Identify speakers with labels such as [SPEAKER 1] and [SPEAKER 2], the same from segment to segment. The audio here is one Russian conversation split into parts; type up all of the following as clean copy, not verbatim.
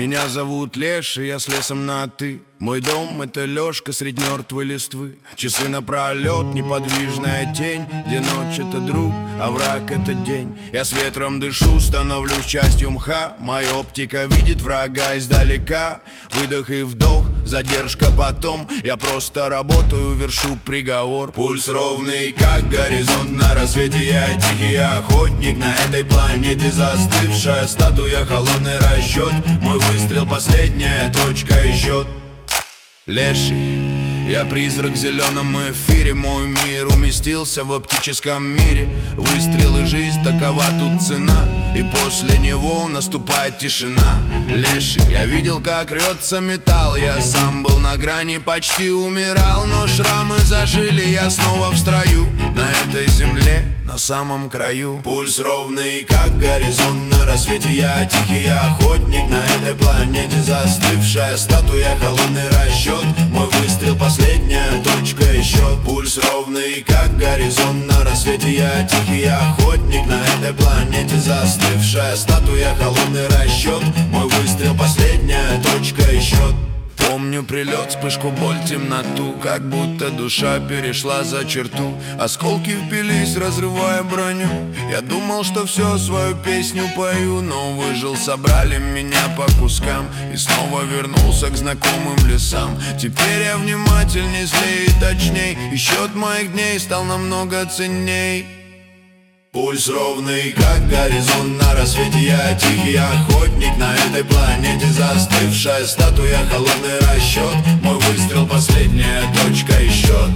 [SPEAKER 1] Меня зовут Леша, я с лесом на «ты». Мой дом — это лёжка средь мёртвой листвы. Часы напролёт, неподвижная тень, где ночь — это друг, а враг — это день. Я с ветром дышу, становлюсь частью мха. Моя оптика видит врага издалека. Выдох и вдох, задержка потом. Я просто работаю, вершу приговор. Пульс ровный, как горизонт на рассвете. Я тихий охотник на этой планете. Застывшая статуя, холодный расчет. Мой выстрел — последняя точка и счет. Леший, я призрак в зеленом эфире. Мой мир уместился в оптическом мире. Выстрел и жизнь, такова тут цена. И после него наступает тишина. Леший, я видел, как рвется металл. Я сам был на грани, почти умирал. Но шрамы зажили, я снова в строю. На этой земле, на самом краю. Пульс ровный, как горизонт на рассвете. Я тихий охотник на этой планете. Застывшая статуя, холодный расчет. Мой выстрел — последняя точка и счет. Пульс ровный, как горизонт на рассвете. Я тихий охотник на этой планете. Застывшая статуя, холодный расчет. Мой выстрел — последняя точка и счет. Помню прилет, вспышку, боль, темноту. Как будто душа перешла за черту. Осколки впились, разрывая броню. Я думал, что все, свою песню пою. Но выжил, собрали меня по кускам. И снова вернулся к знакомым лесам. Теперь я внимательней, злее и точней. И счет моих дней стал намного ценней. Пульс ровный, как горизонт на рассвете. Я тихий охотник на этой планете. Застывшая статуя, холодный расчет. Мой выстрел — последняя точка и счет.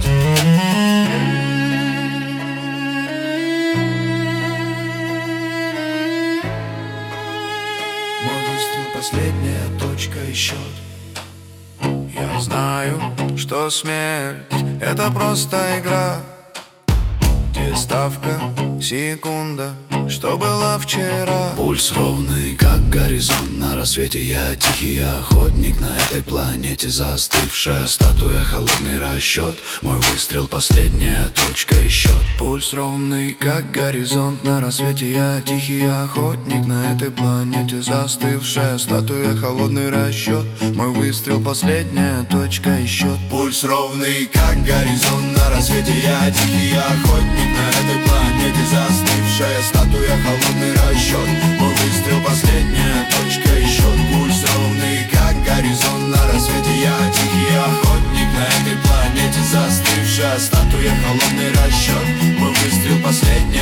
[SPEAKER 1] Мой выстрел — последняя точка и счет. Я знаю, что смерть — это просто игра, где ставка — секунда, что было вчера. Пульс ровный, как горизонт на рассвете. Я тихий охотник на этой планете. Застывшая статуя, холодный расчет. Мой выстрел — последняя точка и счет. Пульс ровный, как горизонт на рассвете. Я тихий охотник на этой планете. Застывшая статуя, холодный расчет. Мой выстрел — последняя точка и счет. Пульс ровный, как горизонт на рассвете. Я тихий охотник на этой планете. Застывшая статуя, холодный расчет. Мой выстрел — последняя точка и счет. Пульс ровный, как горизонт на рассвете. Я тихий охотник на этой планете. Застывшая статуя, холодный расчет. Мой выстрел — последняя